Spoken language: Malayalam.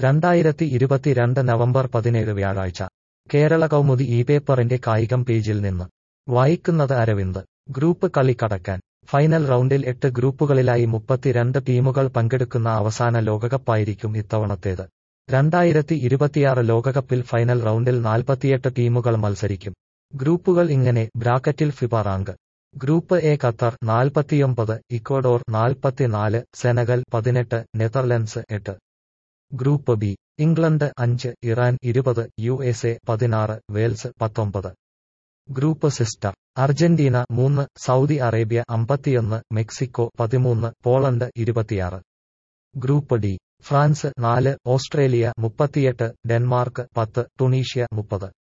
2022 നവംബർ 17 വ്യാഴാഴ്ച കേരള കൗമുദി ഈ പേപ്പറിന്റെ കായികം പേജിൽ നിന്ന് വായിക്കുന്നത് അരവിന്ദ്. ഗ്രൂപ്പ് കളി കടക്കാൻ. ഫൈനൽ റൗണ്ടിൽ 8 ഗ്രൂപ്പുകളിലായി 32 ടീമുകൾ പങ്കെടുക്കുന്ന അവസാന ലോകകപ്പായിരിക്കും ഇത്തവണത്തേത്. 2026 ലോകകപ്പിൽ ഫൈനൽ റൗണ്ടിൽ 48 ടീമുകൾ മത്സരിക്കും. ഗ്രൂപ്പുകൾ ഇങ്ങനെ. ബ്രാക്കറ്റിൽ FIFA rank. Group A Qatar 49, Ecuador 44, Senegal 18, Netherlands 8. Group B. England 5, Iran 20, USA 16, Wales 19. Group sister. Argentina 3, Saudi Arabia 51, Mexico 13, Poland 26. Group D. France 4, Australia 38, Denmark 10, Tunisia 30.